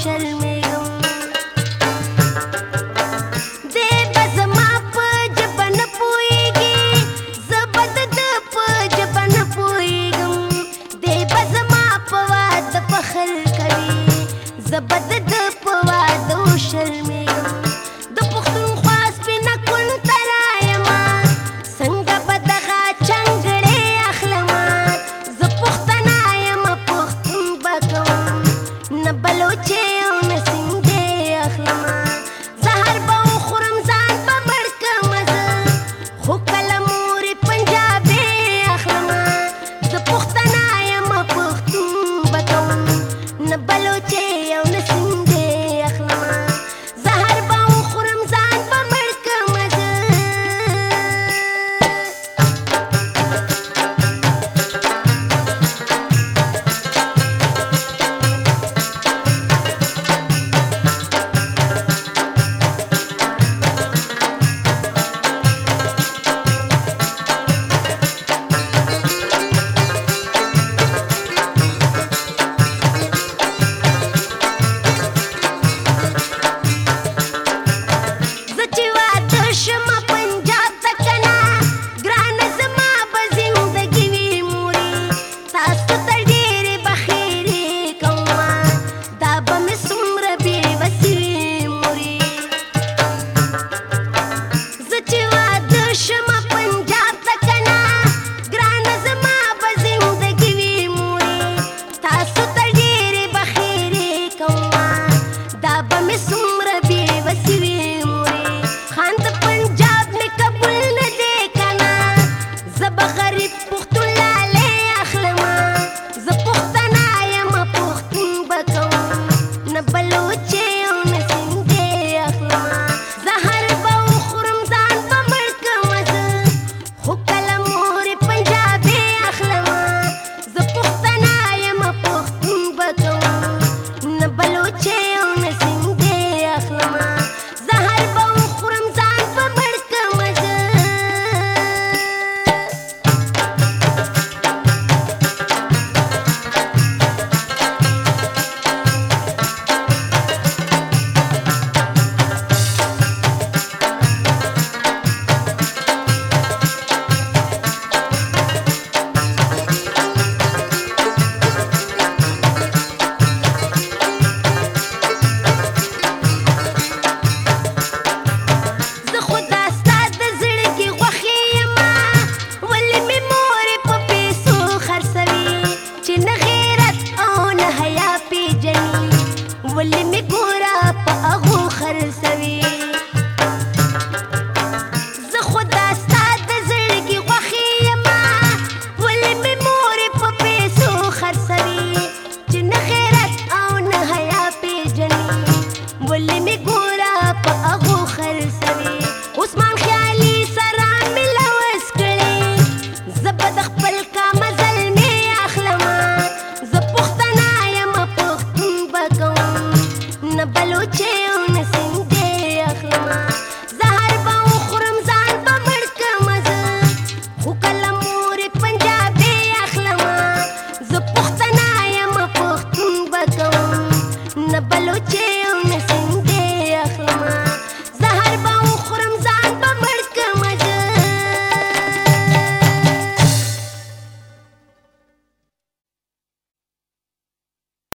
شرمېږم دی به زما په ژبه نه پوهېږي زه به د ده په ژبه نه پوهېږم دی به زما په واده فخر کوي زه به د ده په واده شرمېږم د پښتونخوا سپینه کون ته رایمه څنګه به دغه چنګړې اخلمه زه پښتنه یمه پښتون به کوم نه بلوچې او نه سیندې اخلمه زهر به وخورم ځان به مړ کړمه زه خو کله مورې پنجابې اخلمه زه پښتنه یمه پښتون به کوم نه بلوچې او نه سیندې اخلمه زهر به وخورم ځان به مړ کړمه زه زه چې واده شمه پنجاب ته کنه ګرانه زما به زندګي وي مورې تاسو ته ډېرې بخیرې کومه دا به مې څومره بېوسې وي مورې زه چې واده شمه پنجاب ته کنه ګرانه زما به زندګي وي مورې تاسو ته ډېرې بخیرې کومه دا به مې څومره بېوسې وي مورې خان د پنجاب مې قبول نه دی کنه زه به غریب پښتون لالې اخلمه زه پښتنه یمه پښتون به کوم نه بلوچې او نه سیندې اخلمه زهر به وخورم ځان به مړ کړمه زه خو کله مورې پنجابې اخلمه زه پښتنه یمه پښتون به کوم نه بلوچې او نه سیندې اخلمه زهر به وخورم ځان به مړ کړمه زه زه خو دا ستا د زړګي غوښې یمه ولې مې مورې په پیسو خرڅوي چې نه غیرت او نه حیا پېژني ولې مې ګوره په هغو خرڅوي زه خو دا ستا د زړګي غوښې یمه ولې مې مورې په پیسو خرڅوي چې نه غیرت او نه حیا پېژني ولې مې ګوره په هغو خرڅوي عثمان خیالي سره مې لوس کړې زه به د خپل کامه زلمې اخلمه زه پښتنه یمه پښتون به کوم نه بلوچې او نه سیندې اخلمه زهر به وخورم ځان به مړ کړمه زه خو کله مورې پنجابې اخلمه زه پښتنه یمه پښتون به کوم نه بلوچې او نه سیندې